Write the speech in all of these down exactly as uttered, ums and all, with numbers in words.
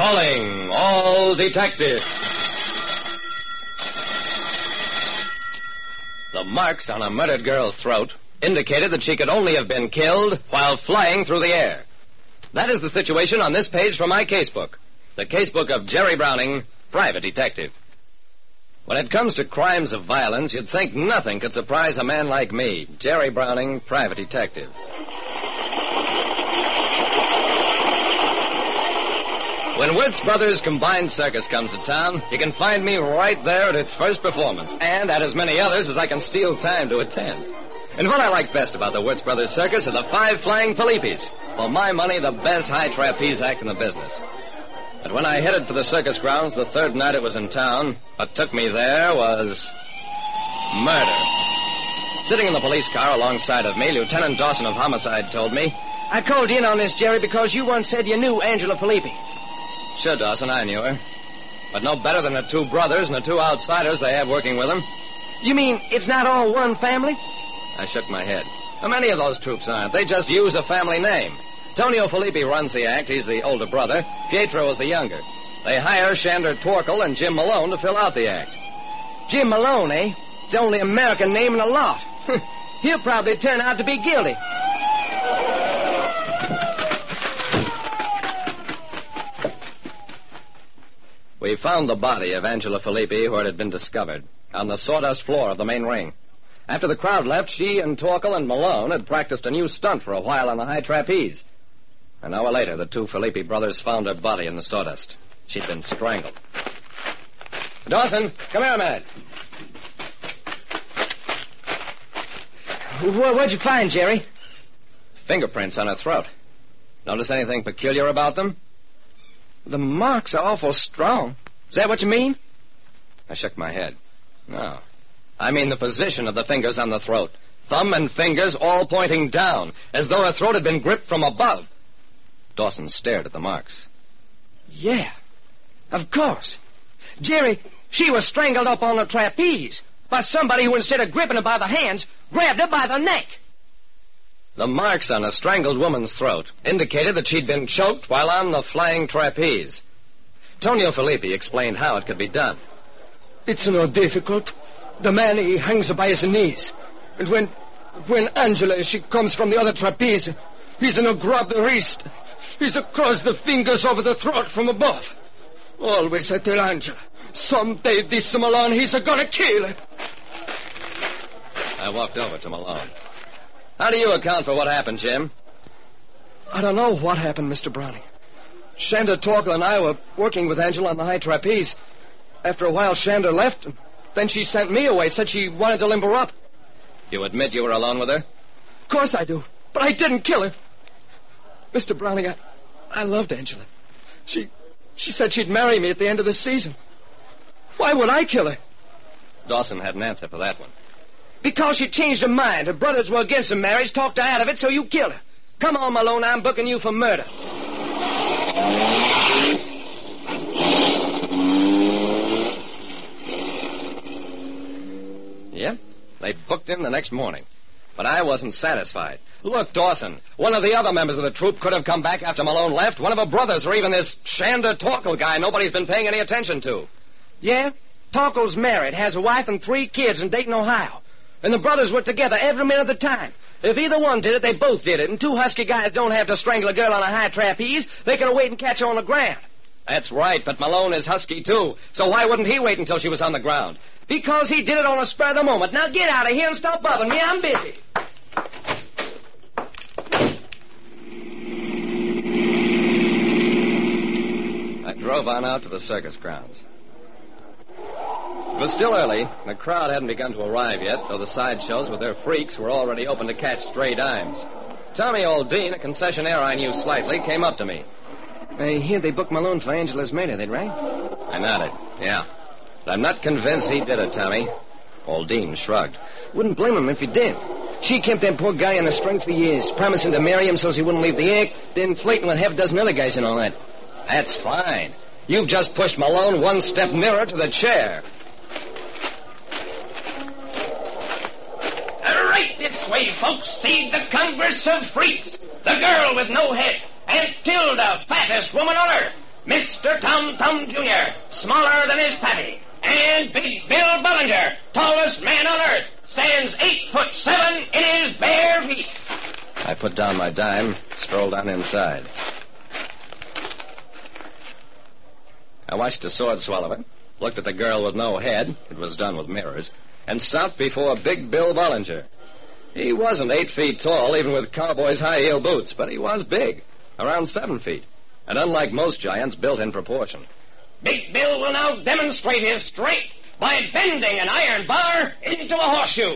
Calling all detectives. The marks on a murdered girl's throat indicated that she could only have been killed while flying through the air. That is the situation on this page from my casebook. The casebook of Jerry Browning, private detective. When it comes to crimes of violence, you'd think nothing could surprise a man like me, Jerry Browning, private detective. When Wirtz Brothers Combined Circus comes to town, you can find me right there at its first performance, and at as many others as I can steal time to attend. And what I like best about the Wirtz Brothers Circus are the five flying Philippes. For my money, the best high trapeze act in the business. But when I headed for the circus grounds the third night it was in town, what took me there was murder. Sitting in the police car alongside of me, Lieutenant Dawson of Homicide told me, I called in on this, Jerry, because you once said you knew Angela Felipe. Sure, Dawson, I knew her. But no better than the two brothers and the two outsiders they have working with them. You mean it's not all one family? I shook my head. How many of those troops aren't? They just use a family name. Tonio Felipe runs the act. He's the older brother. Pietro is the younger. They hire Shander Torkel and Jim Malone to fill out the act. Jim Malone, eh? It's the only American name in the lot. He'll probably turn out to be guilty. We found the body of Angela Felipe where it had been discovered, on the sawdust floor of the main ring. After the crowd left, she and Torkel and Malone had practiced a new stunt for a while on the high trapeze. An hour later, the two Felipe brothers found her body in the sawdust. She'd been strangled. Dawson, come here a minute. What'd you find, Jerry? Fingerprints on her throat. Notice anything peculiar about them? The marks are awful strong. Is that what you mean? I shook my head. No. I mean the position of the fingers on the throat. Thumb and fingers all pointing down, as though her throat had been gripped from above. Dawson stared at the marks. Yeah, of course. Jerry, she was strangled up on the trapeze by somebody who, instead of gripping her by the hands, grabbed her by the neck. The marks on a strangled woman's throat indicated that she'd been choked while on the flying trapeze. Tonio Felipe explained how it could be done. It's not difficult. The man, he hangs her by his knees. And when when Angela, she comes from the other trapeze, he's gonna grab the wrist. He's across the fingers over the throat from above. Always I tell Angela, someday this Malone, he's gonna kill her. I walked over to Malone. How do you account for what happened, Jim? I don't know what happened, Mister Browning. Shander Torkel and I were working with Angela on the high trapeze. After a while, Shander left, and then she sent me away, said she wanted to limber up. You admit you were alone with her? Of course I do, but I didn't kill her. Mister Browning, I, I loved Angela. She, she said she'd marry me at the end of the season. Why would I kill her? Dawson had an answer for that one. Because she changed her mind. Her brothers were against the marriage, talked her out of it, so you killed her. Come on, Malone, I'm booking you for murder. Yep, they booked him the next morning. But I wasn't satisfied. Look, Dawson, one of the other members of the troupe could have come back after Malone left. One of her brothers, or even this Shander Torkel guy nobody's been paying any attention to. Yeah? Torkel's married, has a wife and three kids in Dayton, Ohio. And the brothers were together every minute of the time. If either one did it, they both did it. And two husky guys don't have to strangle a girl on a high trapeze. They can wait and catch her on the ground. That's right, but Malone is husky, too. So why wouldn't he wait until she was on the ground? Because he did it on the spur of the moment. Now get out of here and stop bothering me. I'm busy. I drove on out to the circus grounds. It was still early. The crowd hadn't begun to arrive yet, though the sideshows with their freaks were already open to catch stray dimes. Tommy Oldine, a concessionaire I knew slightly, came up to me. I hear they booked Malone for Angela's murder, they right? I nodded. Yeah. But I'm not convinced he did it, Tommy. Oldine shrugged. Wouldn't blame him if he did. She kept that poor guy on the string for years, promising to marry him so he wouldn't leave the act, then flirting with half a dozen other guys and all that. That's fine. You've just pushed Malone one step nearer to the chair. Right this way, folks. See the Congress of Freaks. The girl with no head. Aunt Tilda, fattest woman on earth. Mister Tom Thumb Junior, smaller than his pappy. And Big Bill Bullinger, tallest man on earth, stands eight foot seven in his bare feet. I put down my dime, strolled on inside. I watched the sword swallower, looked at the girl with no head, it was done with mirrors, and stopped before Big Bill Bullinger. He wasn't eight feet tall, even with cowboys' high-heel boots, but he was big, around seven feet, and unlike most giants, built in proportion. Big Bill will now demonstrate his strength by bending an iron bar into a horseshoe.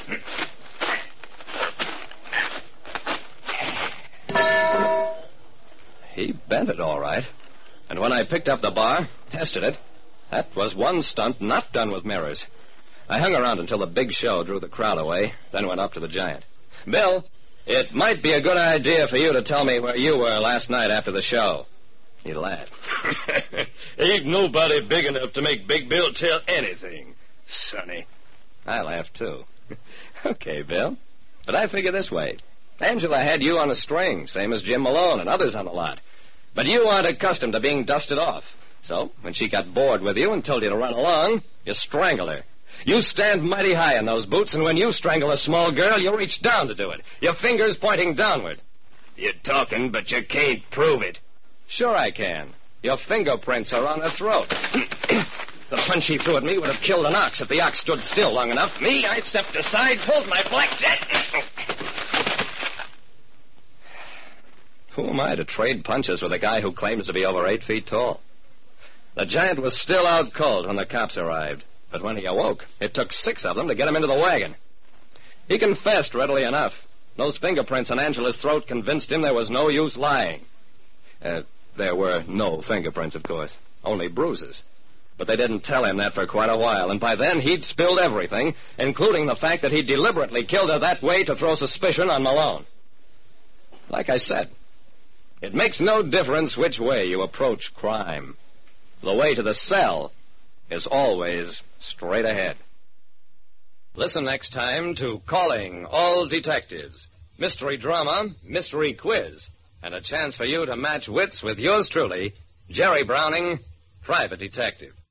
He bent it all right. And when I picked up the bar, tested it, that was one stunt not done with mirrors. I hung around until the big show drew the crowd away, then went up to the giant. Bill, it might be a good idea for you to tell me where you were last night after the show. He laughed. Ain't nobody big enough to make Big Bill tell anything, sonny. I laughed, too. Okay, Bill. But I figure this way. Angela had you on a string, same as Jim Malone and others on the lot. But you aren't accustomed to being dusted off. So, when she got bored with you and told you to run along, you strangled her. You stand mighty high in those boots, and when you strangle a small girl, you reach down to do it, your fingers pointing downward. You're talking, but you can't prove it. Sure I can. Your fingerprints are on her throat. The punch he threw at me would have killed an ox if the ox stood still long enough. Me, I stepped aside, pulled my blackjack. Who am I to trade punches with a guy who claims to be over eight feet tall? The giant was still out cold when the cops arrived, but when he awoke, it took six of them to get him into the wagon. He confessed readily enough. Those fingerprints on Angela's throat convinced him there was no use lying. Uh, there were no fingerprints, of course, only bruises. But they didn't tell him that for quite a while, and by then he'd spilled everything, including the fact that he deliberately killed her that way to throw suspicion on Malone. Like I said, it makes no difference which way you approach crime. The way to the cell is always straight ahead. Listen next time to Calling All Detectives. Mystery drama, mystery quiz, and a chance for you to match wits with yours truly, Jerry Browning, Private Detective.